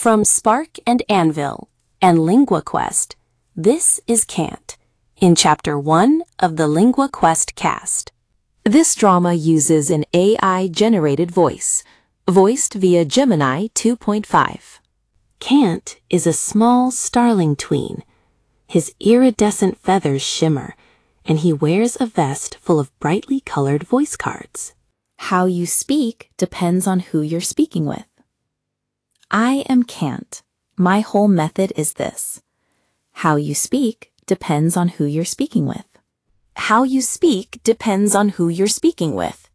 From Spark and Anvil and LinguaQuest, this is Can't, in Chapter 1 of the LinguaQuest cast. This drama uses an AI-generated voice, voiced via Gemini 2.5. Can't is a small starling tween. His iridescent feathers shimmer, and he wears a vest full of brightly colored voice cards. How you speak depends on who you're speaking with. I am Can't. My whole method is this. How you speak depends on who you're speaking with. How you speak depends on who you're speaking with.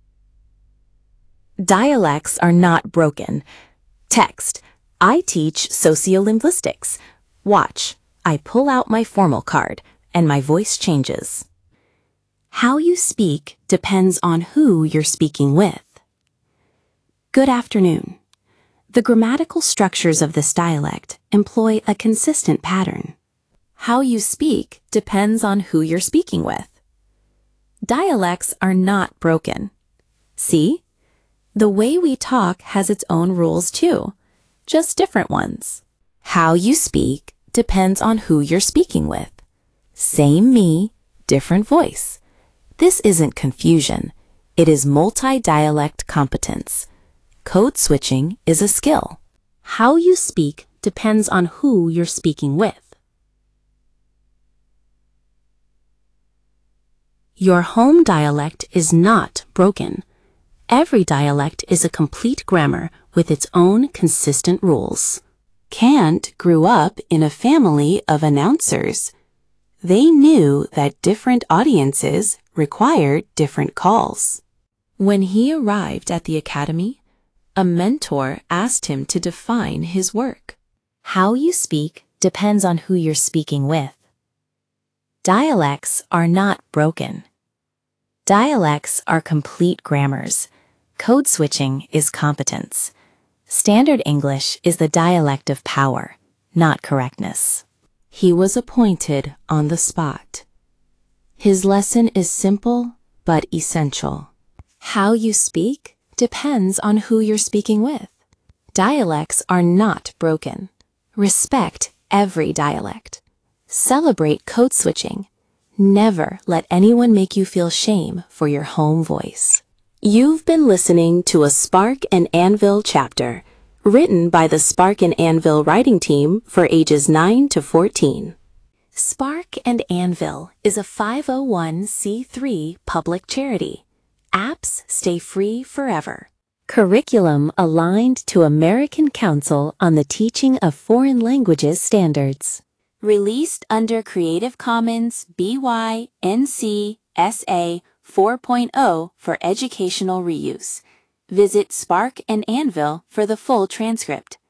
Dialects are not broken. Text. I teach sociolinguistics. Watch. I pull out my formal card, and my voice changes. How you speak depends on who you're speaking with. Good afternoon. The grammatical structures of this dialect employ a consistent pattern. How you speak depends on who you're speaking with. Dialects are not broken. See? The way we talk has its own rules too, just different ones. How you speak depends on who you're speaking with. Same me, different voice. This isn't confusion. It is multi-dialect competence. Code switching is a skill. How you speak depends on who you're speaking with. Your home dialect is not broken. Every dialect is a complete grammar with its own consistent rules. Can't grew up in a family of announcers. They knew that different audiences required different calls. When he arrived at the academy, a mentor asked him to define his work. How you speak depends on who you're speaking with. Dialects are not broken. Dialects are complete grammars. Code switching is competence. Standard English is the dialect of power, not correctness. He was appointed on the spot. His lesson is simple but essential. How you speak depends on who you're speaking with. Dialects are not broken. Respect every dialect. Celebrate code switching. Never let anyone make you feel shame for your home voice. You've been listening to a Spark and Anvil chapter, written by the Spark and Anvil writing team for ages 9 to 14. Spark and Anvil is a 501c3 public charity. Apps stay free forever. Curriculum aligned to American Council on the Teaching of Foreign Languages standards. Released under Creative Commons BY-NC SA 4.0 for educational reuse. Visit Spark and Anvil for the full transcript.